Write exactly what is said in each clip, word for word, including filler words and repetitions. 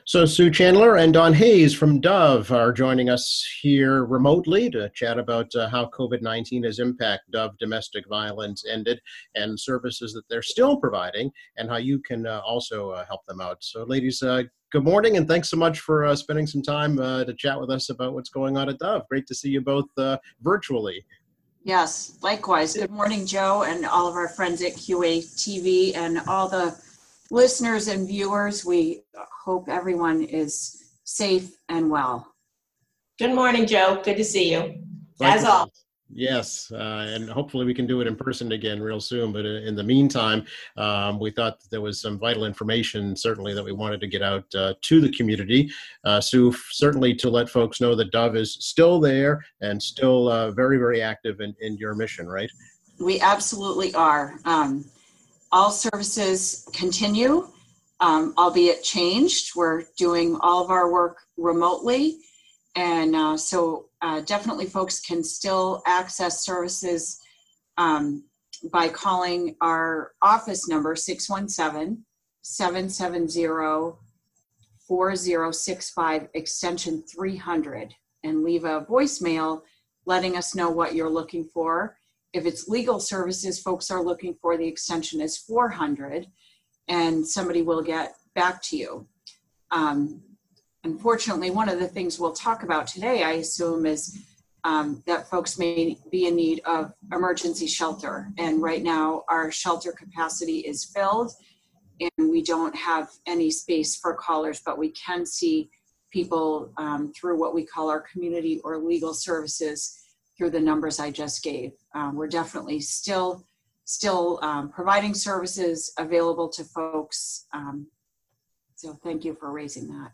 So Sue Chandler and Don Hayes from Dove are joining us here remotely to chat about uh, how COVID nineteen has impacted Dove Domestic Violence Ended and services that they're still providing and how you can uh, also uh, help them out. So ladies, uh, good morning and thanks so much for uh, spending some time uh, to chat with us about what's going on at Dove. Great to see you both uh, virtually. Yes, likewise. Good morning, Joe, and all of our friends at Q A T V and all the listeners and viewers. We hope everyone is safe and well. Good morning, Joe. Good to see you. Likewise. As always. Yes, uh, and hopefully we can do it in person again real soon. But in the meantime, um, we thought that there was some vital information, certainly, that we wanted to get out uh, to the community. Uh, Sue, certainly to let folks know that Dove is still there and still uh, very, very active in, in your mission, right? We absolutely are. Um, all services continue, um, albeit changed. We're doing all of our work remotely. And uh, so uh, definitely folks can still access services um, by calling our office number, six one seven, seven seven zero, four zero six five, extension three hundred, and leave a voicemail letting us know what you're looking for. If it's legal services, folks are looking for, the extension is four hundred, and somebody will get back to you. Um, Unfortunately, one of the things we'll talk about today, I assume, is um, that folks may be in need of emergency shelter. And right now, our shelter capacity is filled, and we don't have any space for callers, but we can see people um, through what we call our community or legal services through the numbers I just gave. Um, we're definitely still, still um, providing services available to folks. Um, so thank you for raising that.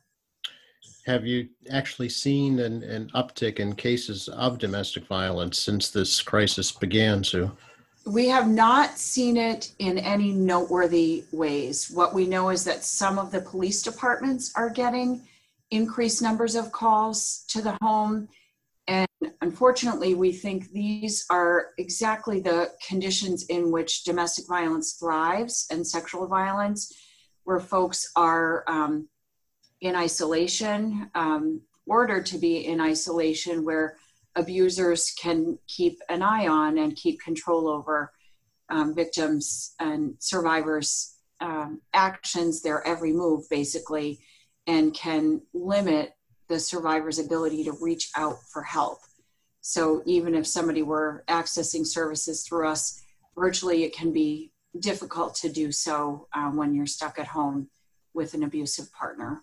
Have you actually seen an, an uptick in cases of domestic violence since this crisis began, Sue? We have not seen it in any noteworthy ways. What we know is that some of the police departments are getting increased numbers of calls to the home. And unfortunately, we think these are exactly the conditions in which domestic violence thrives and sexual violence, where folks are um, in isolation, um, ordered to be in isolation, where abusers can keep an eye on and keep control over um, victims and survivors' um, actions, their every move, basically, and can limit the survivor's ability to reach out for help. So even if somebody were accessing services through us virtually, it can be difficult to do so um, when you're stuck at home with an abusive partner.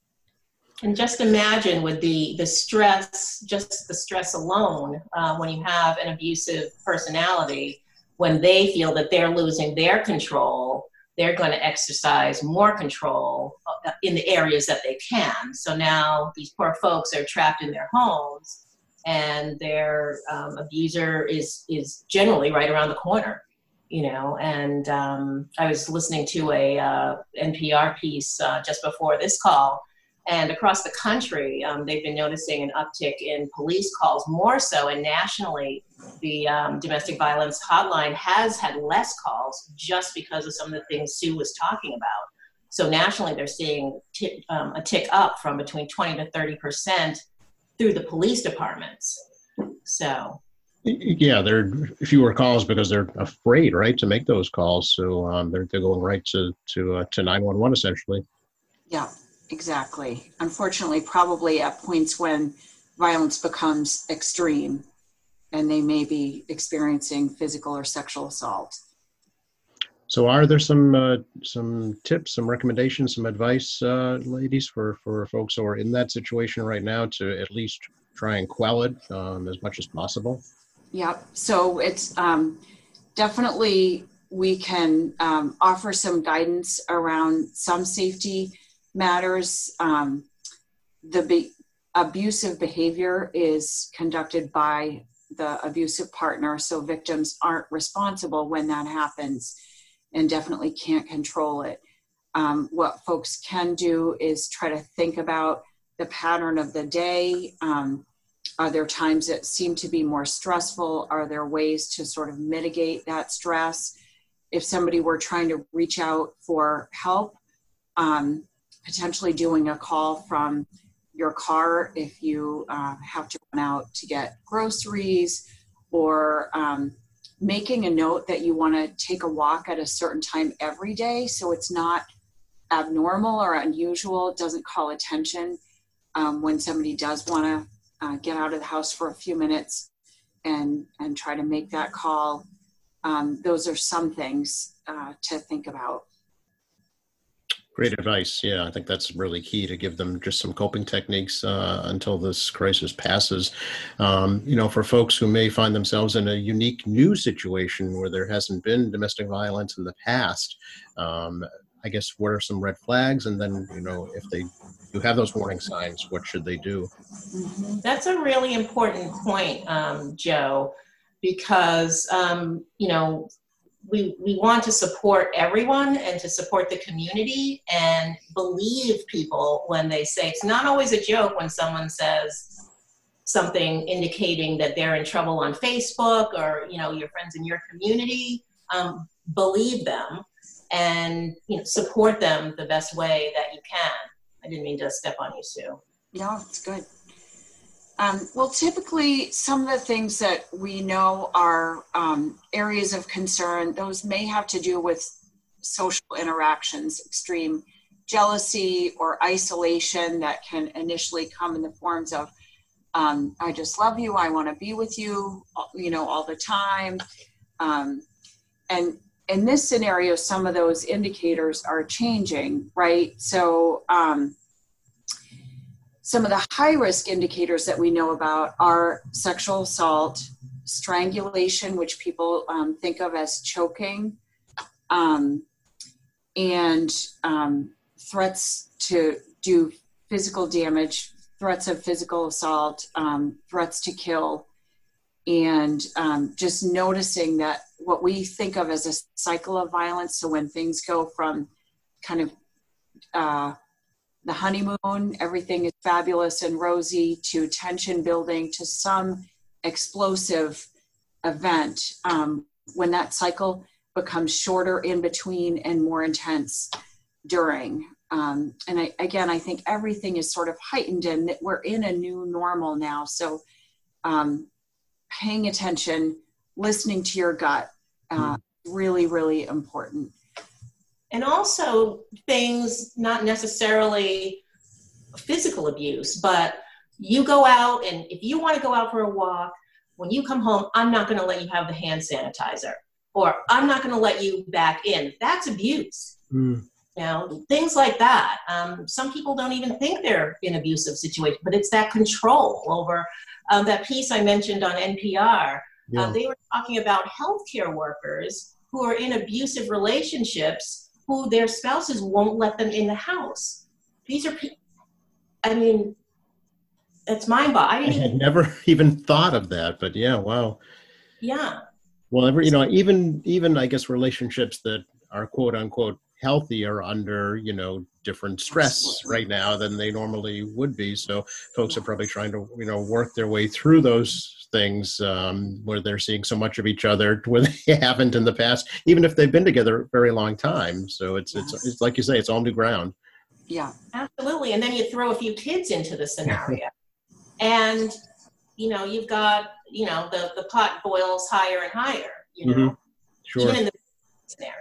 And just imagine with the, the stress, just the stress alone, uh, when you have an abusive personality, when they feel that they're losing their control, they're going to exercise more control in the areas that they can. So now these poor folks are trapped in their homes, and their um, abuser is, is generally right around the corner. You know, and um, I was listening to a uh, N P R piece uh, just before this call, and across the country, um, they've been noticing an uptick in police calls, more so, and nationally, the um, domestic violence hotline has had less calls just because of some of the things Sue was talking about. So nationally, they're seeing t- um, a tick up from between twenty to thirty percent through the police departments. So. Yeah, there are fewer calls because they're afraid, right, to make those calls. So um, they're they're going right to to uh, to nine one one essentially. Yeah, exactly. Unfortunately, probably at points when violence becomes extreme, and they may be experiencing physical or sexual assault. So, are there some uh, some tips, some recommendations, some advice, uh, ladies, for for folks who are in that situation right now to at least try and quell it um, as much as possible? Yep. So it's um, definitely, we can um, offer some guidance around some safety matters. Um, the be- abusive behavior is conducted by the abusive partner, so victims aren't responsible when that happens and definitely can't control it. Um, what folks can do is try to think about the pattern of the day. Um, Are there times that seem to be more stressful? Are there ways to sort of mitigate that stress? If somebody were trying to reach out for help, um, potentially doing a call from your car if you uh, have to run out to get groceries, or um, making a note that you want to take a walk at a certain time every day so it's not abnormal or unusual. It doesn't call attention um, when somebody does want to uh, get out of the house for a few minutes and, and try to make that call. Um, those are some things uh, to think about. Great advice. Yeah, I think that's really key, to give them just some coping techniques uh, until this crisis passes. Um, you know, for folks who may find themselves in a unique new situation where there hasn't been domestic violence in the past, um, I guess, what are some red flags? And then, you know, if they do have those warning signs, what should they do? Mm-hmm. That's a really important point, um, Joe, because, um, you know, we, we want to support everyone and to support the community and believe people when they say, it's not always a joke when someone says something indicating that they're in trouble on Facebook or, you know, your friends in your community. Um, believe them and, you know, support them the best way that you can. I didn't mean to step on you, Sue. No, it's good. Um, well, typically, some of the things that we know are um, areas of concern, those may have to do with social interactions, extreme jealousy or isolation that can initially come in the forms of, um, I just love you, I want to be with you, you know, all the time. Um, and in this scenario, some of those indicators are changing, right? So, um, some of the high-risk indicators that we know about are sexual assault, strangulation, which people um, think of as choking, um, and um, threats to do physical damage, threats of physical assault, um, threats to kill, and um, just noticing that what we think of as a cycle of violence, so when things go from kind of uh, the honeymoon, everything is fabulous and rosy, to tension building, to some explosive event, um, when that cycle becomes shorter in between and more intense during. Um, and I, again, I think everything is sort of heightened and we're in a new normal now. So um, paying attention, listening to your gut, uh, really, really important. And also things, not necessarily physical abuse, but you go out, and if you want to go out for a walk, when you come home, I'm not going to let you have the hand sanitizer, or I'm not going to let you back in. That's abuse. Mm. You know, things like that. Um, some people don't even think they're in abusive situations, but it's that control over um, that piece I mentioned on N P R. Yeah. Uh, they were talking about healthcare workers who are in abusive relationships who their spouses won't let them in the house. These are people, I mean, it's mind-boggling. I, I had never even thought of that, but yeah, wow. Yeah. Well, every, you know, even, even I guess relationships that are quote unquote healthy are under, you know, different stress Absolutely. Right now than they normally would be. So folks are probably trying to, you know, work their way through those things um, where they're seeing so much of each other where they haven't in the past, even if they've been together a very long time. So it's, yes. it's, it's like you say, it's all new ground. Yeah, absolutely. And then you throw a few kids into the scenario and, you know, you've got, you know, the, the pot boils higher and higher, you know, mm-hmm. Sure. Even in the scenario.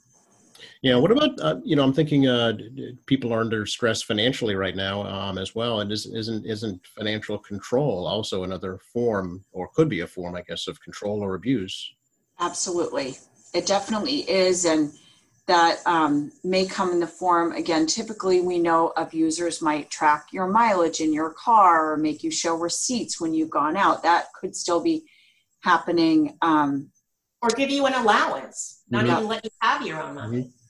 Yeah. What about, uh, you know, I'm thinking uh, people are under stress financially right now um, as well. And is, isn't isn't financial control also another form, or could be a form, I guess, of control or abuse? Absolutely. It definitely is. And that um, may come in the form, again, typically we know abusers might track your mileage in your car or make you show receipts when you've gone out. That could still be happening. Um, or give you an allowance, not mm-hmm. even let you have your own money. Mm-hmm.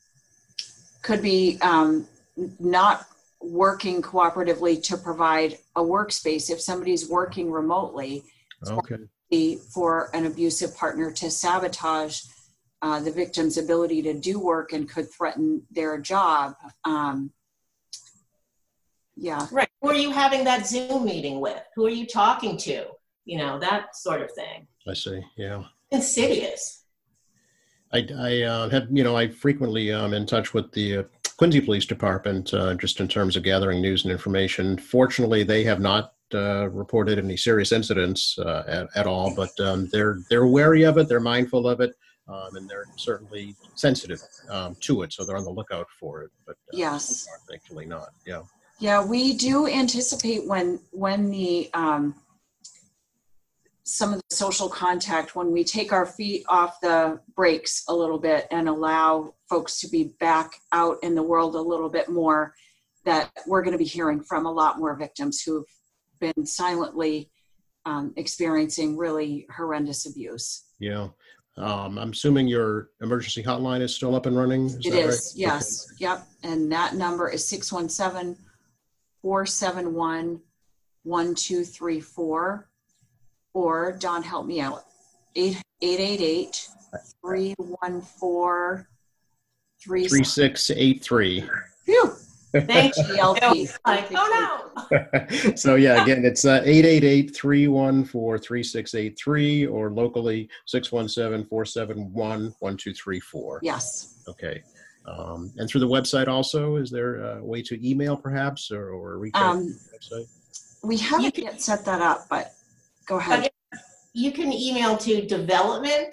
Could be um, not working cooperatively to provide a workspace. If somebody's working remotely, okay. for an abusive partner to sabotage uh, the victim's ability to do work and could threaten their job. Um, yeah. Right. Who are you having that Zoom meeting with? Who are you talking to? You know, that sort of thing. I see. Yeah. Insidious. I, I uh, have, you know, I frequently am um, in touch with the uh, Quincy Police Department, uh, just in terms of gathering news and information. Fortunately, they have not uh, reported any serious incidents uh, at, at all, but um, they're they're wary of it, they're mindful of it, um, and they're certainly sensitive um, to it, so they're on the lookout for it. But uh, yes, so far, thankfully not. Yeah. Yeah, we do anticipate when when the um, some of the social contact, when we take our feet off the brakes a little bit and allow folks to be back out in the world a little bit more, that we're going to be hearing from a lot more victims who've been silently um, experiencing really horrendous abuse. Yeah. Um, I'm assuming your emergency hotline is still up and running? Is It that is, right? yes. Okay. Yep. And that number is six one seven, four seven one, one two three four. Or, Don, help me out, eight eight eight, three one four, three six eight three. Phew. Thanks, G L P. like, oh no. So yeah, again, it's uh, eight eight eight, three one four, three six eight three, or locally six one seven, four seven one, one two three four. Yes. Okay. Um, and through the website also, is there a way to email perhaps, or, or reach out Um, to the website? We haven't yet set that up, but go ahead. You can email to development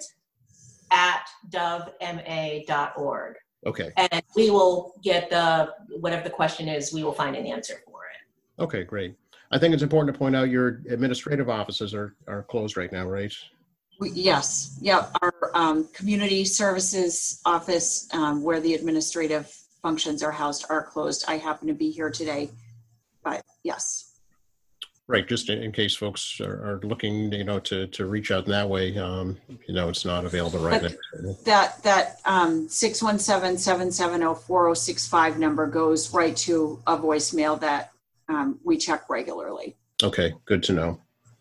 at dove m a dot org. Okay. And we will get the, whatever the question is, we will find an answer for it. Okay, great. I think it's important to point out your administrative offices are, are closed right now, right? We, yes. Yep. Our um, community services office, um, where the administrative functions are housed, are closed. I happen to be here today, but yes. Right, just in, in case folks are, are looking, you know, to, to reach out in that way, um, you know, it's not available right But now. That that um, six one seven, seven seven zero, four zero six five number goes right to a voicemail that um, we check regularly. Okay, good to know.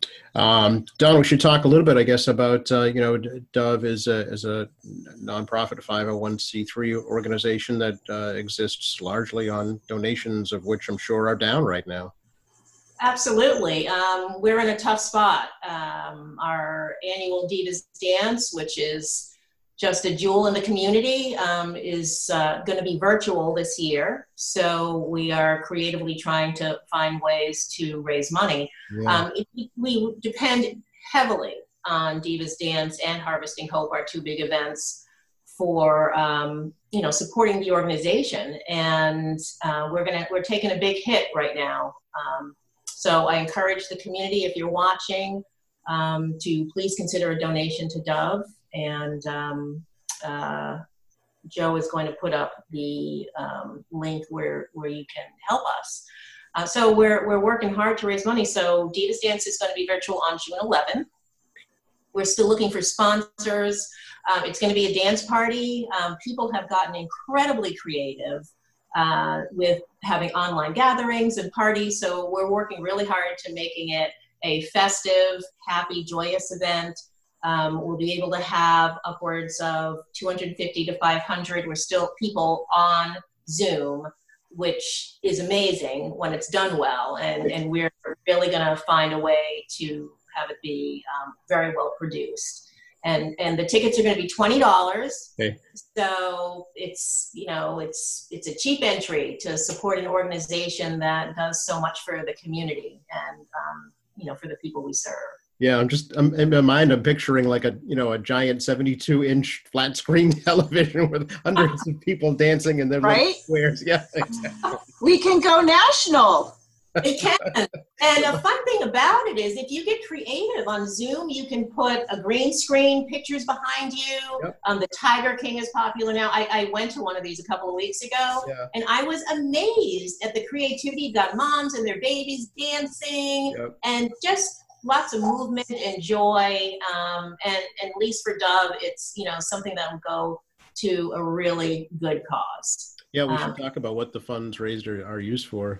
Um, Don, we should talk a little bit, I guess, about, uh, you know, Dove is a, is a nonprofit five oh one c three organization that uh, exists largely on donations, of which I'm sure are down right now. Absolutely. Um, we're in a tough spot. Um, our annual Divas Dance, which is just a jewel in the community, um, is uh, going to be virtual this year. So we are creatively trying to find ways to raise money. Yeah. Um, it, we depend heavily on Divas Dance and Harvesting Hope, our two big events, for um, you know, supporting the organization. And uh, we're gonna we're taking a big hit right now. Um, So I encourage the community, if you're watching, um, to please consider a donation to Dove. And um, uh, Joe is going to put up the um, link where, where you can help us. Uh, so we're, we're working hard to raise money. So Divas Dance is going to be virtual on June eleventh. We're still looking for sponsors. Um, it's going to be a dance party. Um, people have gotten incredibly creative Uh, with having online gatherings and parties. So we're working really hard to making it a festive, happy, joyous event. Um, we'll be able to have upwards of two hundred fifty to five hundred. We're still people on Zoom, which is amazing when it's done well. And, and we're really going to find a way to have it be um, very well produced. And, and the tickets are going to be twenty dollars. Okay. So it's, you know, it's, it's a cheap entry to support an organization that does so much for the community and, um, you know, for the people we serve. Yeah, I'm just, I'm, in my mind, I'm picturing like a, you know, a giant seventy-two inch flat screen television with hundreds of people dancing in their right? little squares. Yeah, exactly. We can go national. It can. And a fun thing about it is if you get creative on Zoom, you can put a green screen, pictures behind you. Yep. Um, the Tiger King is popular now. I, I went to one of these a couple of weeks ago, yeah. and I was amazed at the creativity. You've got moms and their babies dancing, yep. and just lots of movement and joy. Um, and, and at least for Dove, it's, you know, something that will go to a really good cause. Yeah, we um, should talk about what the funds raised are, are used for.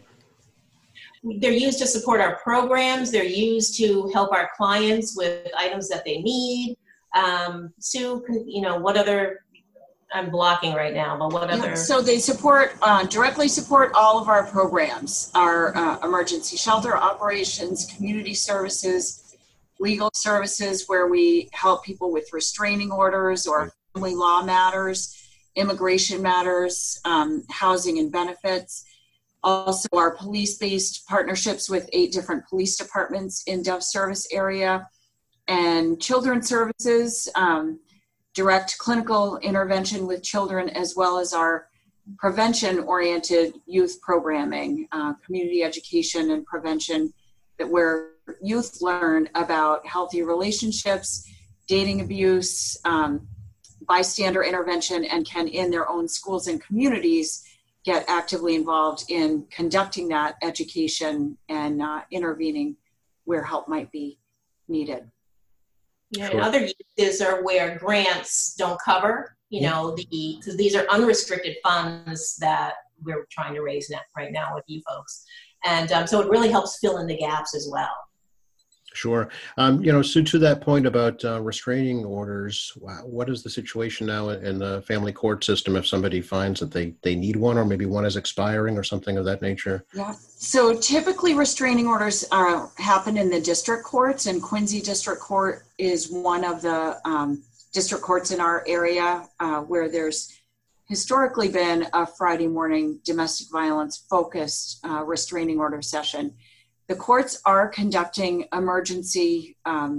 They're used to support our programs. They're used to help our clients with items that they need. Um, Sue, you know, what other, I'm blocking right now, but what other? Yeah, so they support, uh, directly support all of our programs, our uh, emergency shelter operations, community services, legal services where we help people with restraining orders or family law matters. immigration matters, um, housing and benefits. Also, our police-based partnerships with eight different police departments in Dove service area, and children's services, um, direct clinical intervention with children, as well as our prevention-oriented youth programming, uh, community education and prevention, that where youth learn about healthy relationships, dating abuse, um, bystander intervention, and can in their own schools and communities get actively involved in conducting that education and uh, intervening where help might be needed. Yeah, Sure. and other uses are where grants don't cover, you know, the, because these are unrestricted funds that we're trying to raise now, right now with you folks. And um, so it really helps fill in the gaps as well. Sure. Um, you know, so to that point about uh, restraining orders, wow, what is the situation now in the family court system if somebody finds that they, they need one, or maybe one is expiring or something of that nature? Yeah. So typically restraining orders are, happen in the district courts, and Quincy District Court is one of the um, district courts in our area uh, where there's historically been a Friday morning domestic violence focused uh, restraining order session. The courts are conducting emergency um,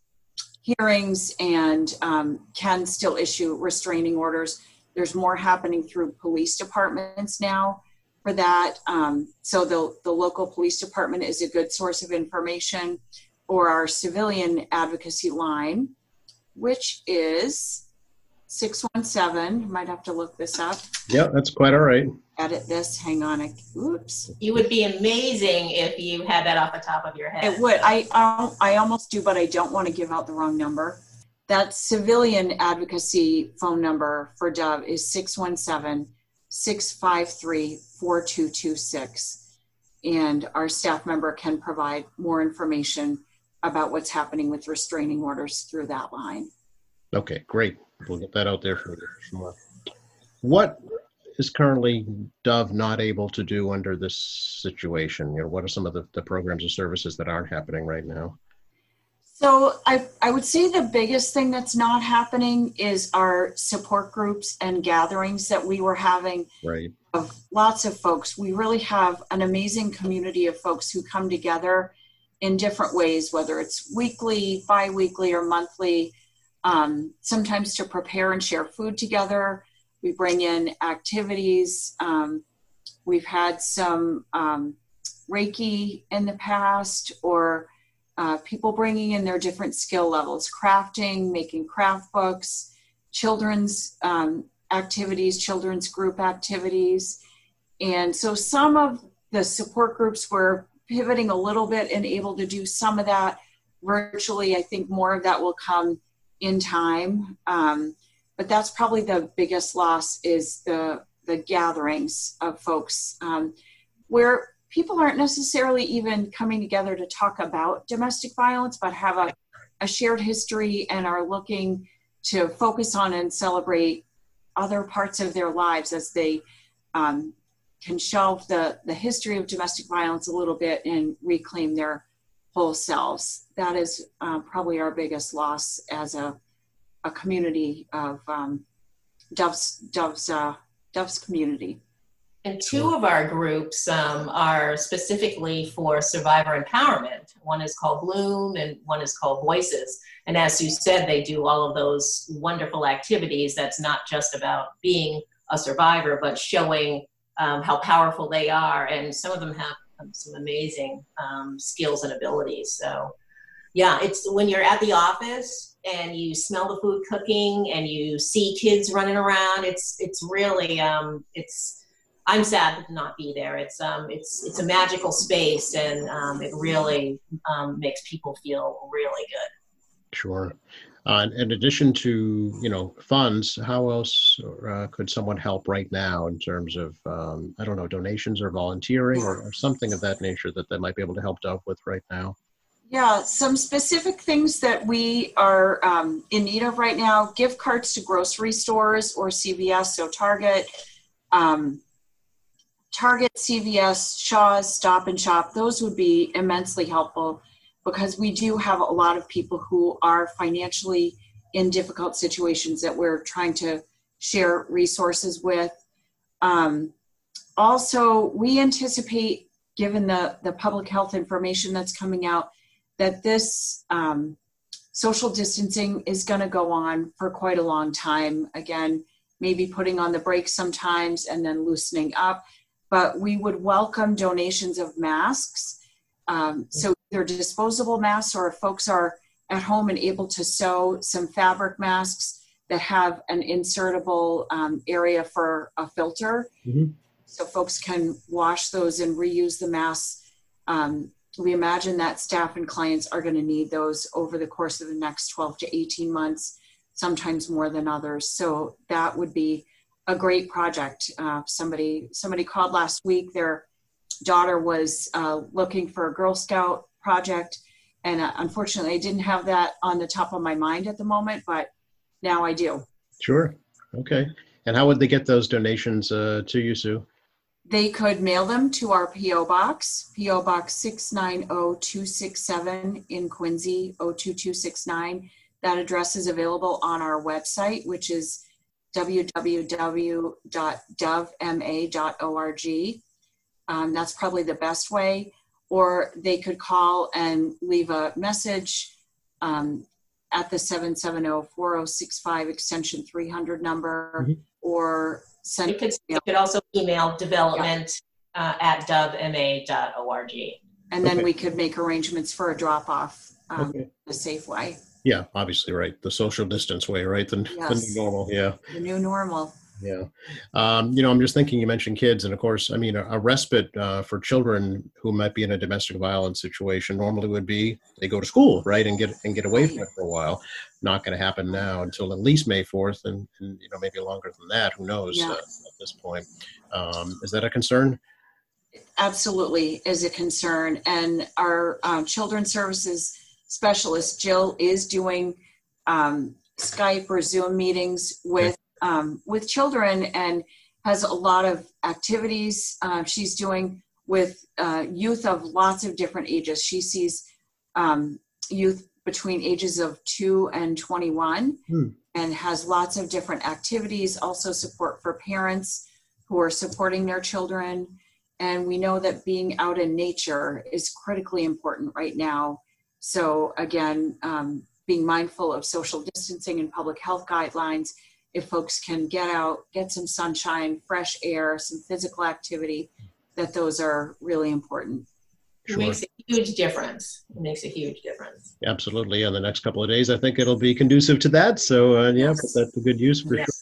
hearings and um, can still issue restraining orders. There's more happening through police departments now for that. Um, so the, the local police department is a good source of information, or our civilian advocacy line, which is six one seven, might have to look this up. Yeah, that's quite all right. Edit this, hang on, I, oops. You would be amazing if you had that off the top of your head. It would, I, I, I almost do, but I don't want to give out the wrong number. That civilian advocacy phone number for Dove is six one seven, six five three, four two two six. And our staff member can provide more information about what's happening with restraining orders through that line. Okay, great. We'll get that out there for more. What is currently Dove not able to do under this situation? You know, what are some of the, the programs and services that aren't happening right now? So I, I would say the biggest thing that's not happening is our support groups and gatherings that we were having. Right. Of lots of folks. We really have an amazing community of folks who come together in different ways, whether it's weekly, bi-weekly, or monthly, um, sometimes to prepare and share food together. We bring in activities. Um, we've had some um, Reiki in the past, or uh, people bringing in their different skill levels, crafting, making craft books, children's um, activities, children's group activities. And so some of the support groups were pivoting a little bit and able to do some of that virtually. I think more of that will come in time. Um, but that's probably the biggest loss, is the, the gatherings of folks um, where people aren't necessarily even coming together to talk about domestic violence, but have a, a shared history and are looking to focus on and celebrate other parts of their lives as they um, can shelve the, the history of domestic violence a little bit and reclaim their whole selves. That is uh, probably our biggest loss as a, a community of um, Dove's, Dove's, uh, Dove's community. And two of our groups um, are specifically for survivor empowerment. One is called Bloom and one is called Voices. And as you said, they do all of those wonderful activities. That's not just about being a survivor, but showing um, how powerful they are. And some of them have some amazing um, skills and abilities. So yeah, it's when you're at the office and you smell the food cooking and you see kids running around, it's, it's really, um, it's, I'm sad to not be there. It's um, it's it's a magical space, and um, it really um, makes people feel really good. Sure. Uh, in addition to, you know, funds, how else uh, could someone help right now in terms of, um, I don't know, donations or volunteering or, or something of that nature that they might be able to help Dove with right now? Yeah, some specific things that we are um, in need of right now: gift cards to grocery stores or C V S, so Target. Um, Target, C V S, Shaw's, Stop and Shop, those would be immensely helpful, because we do have a lot of people who are financially in difficult situations that we're trying to share resources with. Um, also, we anticipate, given the, the public health information that's coming out, that this um, social distancing is going to go on for quite a long time. Again, maybe putting on the brakes sometimes and then loosening up. But we would welcome donations of masks. Um, so either disposable masks, or if folks are at home and able to sew some fabric masks that have an insertable um, area for a filter. Mm-hmm. So folks can wash those and reuse the masks. Um, we imagine that staff and clients are going to need those over the course of the next twelve to eighteen months, sometimes more than others. So that would be a great project. Uh, somebody, somebody called last week. Their daughter was uh, looking for a Girl Scout project. And uh, unfortunately, I didn't have that on the top of my mind at the moment, but now I do. Sure. Okay. And how would they get those donations uh, to you, Sue? They could mail them to our P O Box, P O Box six nine zero two six seven in Quincy, zero two two six nine. That address is available on our website, which is w w w dot dove m a dot org. Um, that's probably the best way. Or they could call and leave a message um, at the seven seven zero four zero six five extension three hundred number, mm-hmm. or send. You could, you could also email development yeah. uh, at dove m a dot org. And then okay. we could make arrangements for a drop off um, okay. in a safe way. Yeah, obviously, right. The social distance way, right? The, yes. the new normal, yeah. The new normal. Yeah. Um, you know, I'm just thinking, you mentioned kids, and of course, I mean, a, a respite uh, for children who might be in a domestic violence situation normally would be they go to school, right, and get and get away from it for a while. Not going to happen now until at least May fourth, and, and you know, maybe longer than that. Who knows yeah. uh, at this point? Um, is that a concern? Absolutely is a concern. And our um, children's services specialist, Jill, is doing um, Skype or Zoom meetings with okay. Um, with children, and has a lot of activities uh, she's doing with uh, youth of lots of different ages. She sees um, youth between ages of two and twenty-one hmm. and has lots of different activities, also support for parents who are supporting their children. And we know that being out in nature is critically important right now. So again, um, being mindful of social distancing and public health guidelines. If folks can get out, get some sunshine, fresh air, some physical activity, that those are really important. Sure. It makes a huge difference. It makes a huge difference. Absolutely. In the next couple of days, I think it'll be conducive to that. So uh, yeah, yes. Put that to good use for yes. sure.